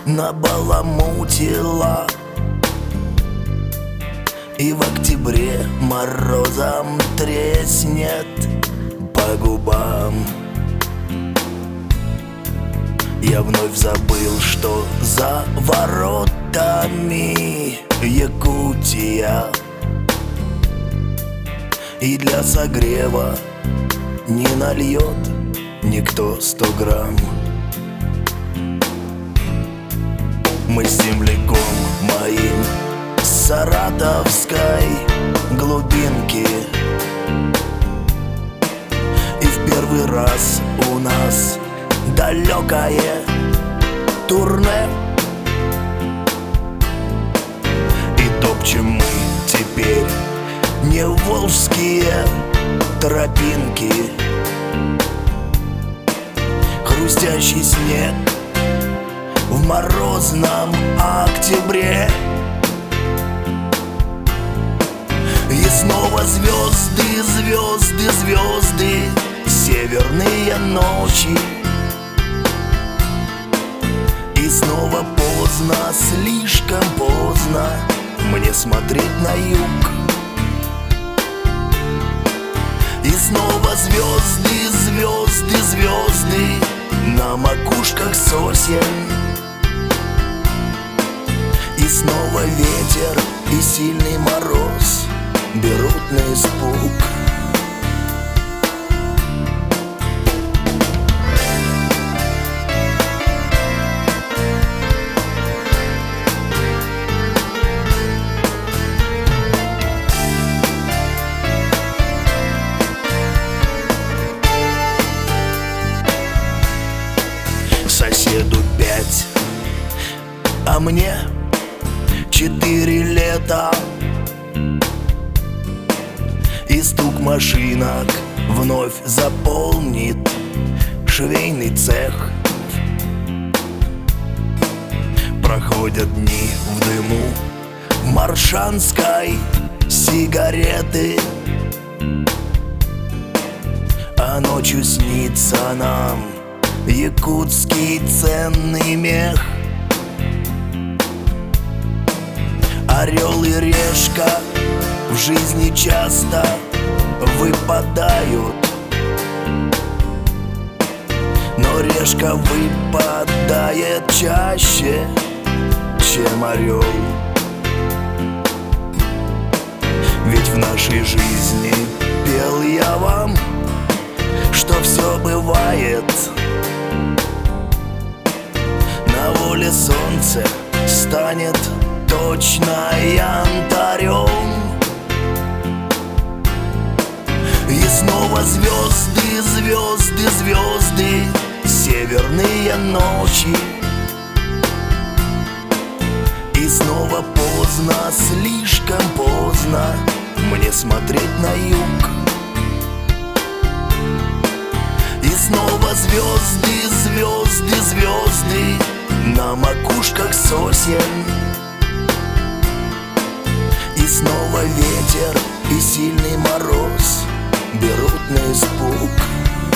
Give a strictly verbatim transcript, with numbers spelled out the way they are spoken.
набаламутила, и в октябре морозом треснет по губам. Я вновь забыл, что за воротами Якутия, и для согрева не нальет никто сто грамм. Мы с земляком моим с саратовской глубинки, и в первый раз у нас далекое турне. И топчем мы теперь не волжские тропинки. Хрустящий снег в морозном октябре, и снова звезды, звезды, звезды, северные ночи. И снова поздно, слишком поздно мне смотреть на юг. И снова звезды, звезды, звезды на макушках сосен. И снова ветер и сильный мороз берут на испуг. Соседу пять, а мне четыре лета. И стук машинок вновь заполнит швейный цех. Проходят дни в дыму маршанской сигареты, а ночью снится нам якутский ценный мех. Орел и решка в жизни часто выпадают, но решка выпадает чаще, чем орел. Ведь в нашей жизни пел я вам, что все бывает. На воле солнце станет точно янтарем. И снова звезды, звезды, звезды, северные ночи. И снова поздно, слишком поздно мне смотреть на юг. И снова звезды, звезды, звезды на макушках сосен. И снова ветер и сильный мороз берут на испуг.